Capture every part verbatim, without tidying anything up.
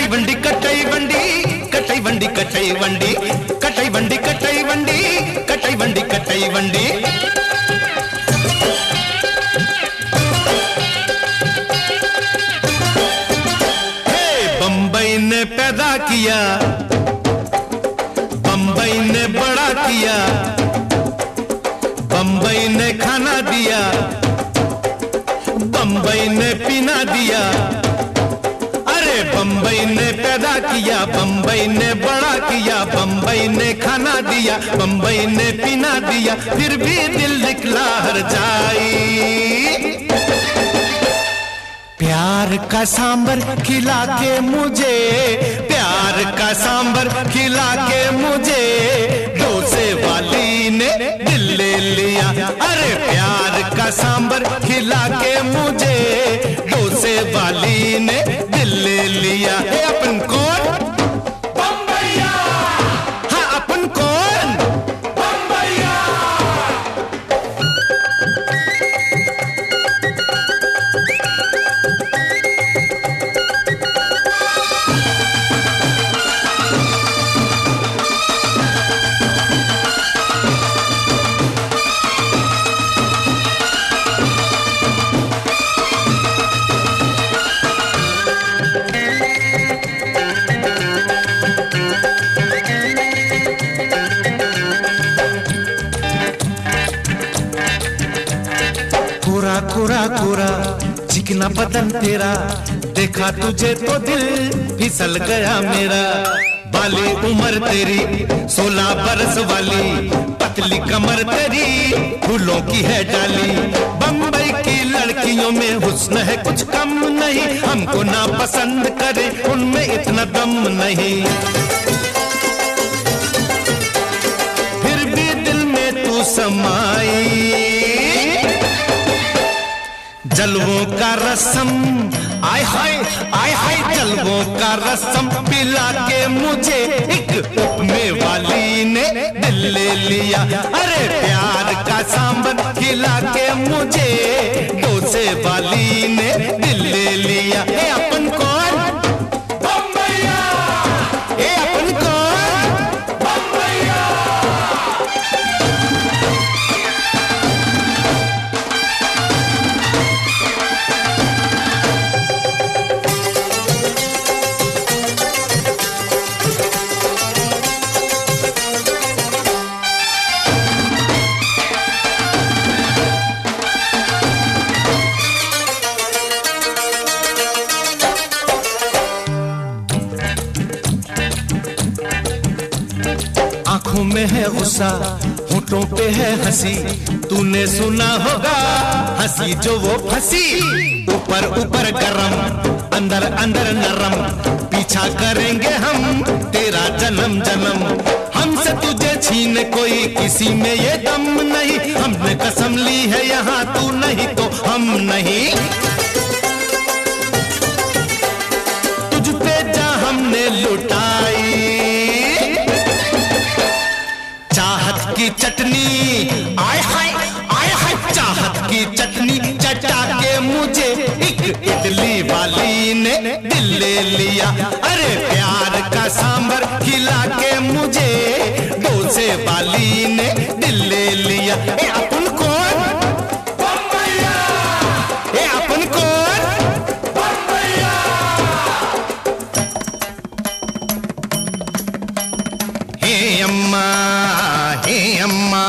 वंडी कटई वंडी कटई वंडी कटई वंडी कटई वंडी कटई वंडी कटई वंडी कटई वंडी। हे बंबई ने पैदा किया, बंबई ने बड़ा किया, बंबई ने खाना दिया, बंबई ने पीना दिया। अरे बंबई ने पैदा किया, बंबई ने बड़ा किया, बंबई ने खाना दिया, बंबई ने पीना दिया, फिर भी दिल निकला हर जाई। प्यार का सांबर खिला के मुझे, प्यार का सांबर खिला के मुझे डोसे वाली ने दिल ले लिया। अरे प्यार का सांबर खिला के मुझे डोसे वाली ने दिल ले लिया। ए अपन कौन? बम्बैया। हाँ अपन कौन? बम्बैया। कोरा कोरा कोरा चिकना बदन तेरा, देखा तुझे तो दिल फिसल गया मेरा। बाली उम्र तेरी सोलह बरस वाली, पतली कमर तेरी फूलों की है डाली। बम्बई की लड़कियों में हुस्न है कुछ कम नहीं, हमको ना पसंद करे उनमें इतना दम नहीं। फिर भी दिल में तू समाई, जलवों का रसम आय हाय आय हाय, जलवों का रसम पिला के मुझे एक उपमे वाली ने दिल ले लिया। अरे प्यार का सांबर खिला के मुझे डोसे वाली ने दिल ले लिया। ए अपन कौन? बम्बैया। ए अपन कौन? बम्बैया। आंखों में है गुस्सा, होठों पे है हंसी, तूने सुना होगा हंसी जो वो फंसी। ऊपर ऊपर गरम, अंदर अंदर नरम, पीछा करेंगे हम तेरा जन्म जन्म। हमसे तुझे छीन कोई किसी में ये दम नहीं, हमने कसम ली है यहाँ तू नहीं तो हम नहीं। तुझ पे जा हमने लुटाई चाहत की चटनी, आय हाय आय हाय, चाहत की चटनी चटा के मुझे एक इडली वाली ने दिल ले लिया। अरे प्यार का सांबर खिला के मुझे डोसे वाली ने दिल ले लिया। ए अपन कौन? बम्बैया। ए अपन कौन? बम्बैया। हे अम्मा हे अम्मा,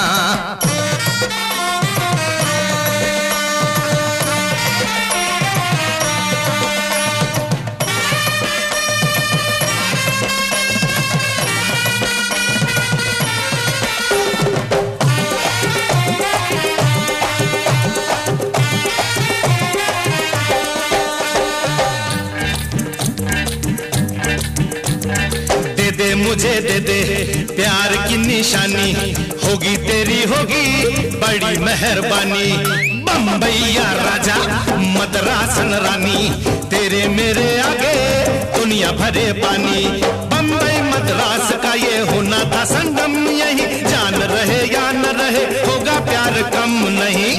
दे मुझे दे दे प्यार की निशानी, होगी तेरी होगी बड़ी मेहरबानी। बम्बैया राजा मद्रासन रानी, तेरे मेरे आगे दुनिया भरे पानी। बम्बई मद्रास का ये होना था संगम, यही जान रहे या न रहे होगा प्यार कम नहीं।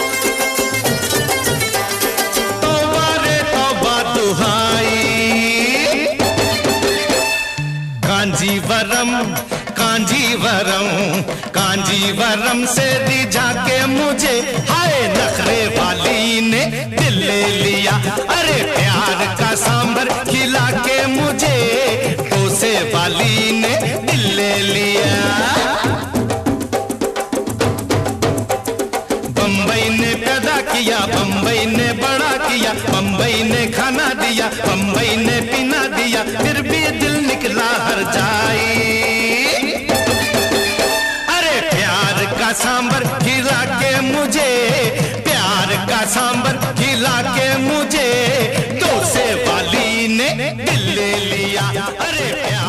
तौबा रे तौबा दुहाई, कांजीवरम कांजीवरम कांजीवरम से रिझा के मुझे हाय नखरे वाली ने दिल ले लिया। अरे प्यार का सांभर खिला के मुझे डोसे वाली ने दिल ले लिया। बम्बई ने पैदा किया, बम्बई ने बड़ा किया, बम्बई ने खाना दिया, बम्बई ने पीना दिया, फिर भी दिल निकला हर जाई। अरे प्यार का सांभर खिला के मुझे, प्यार का सांभर खिला के मुझे डोसे वाली ने दिल ले लिया। अरे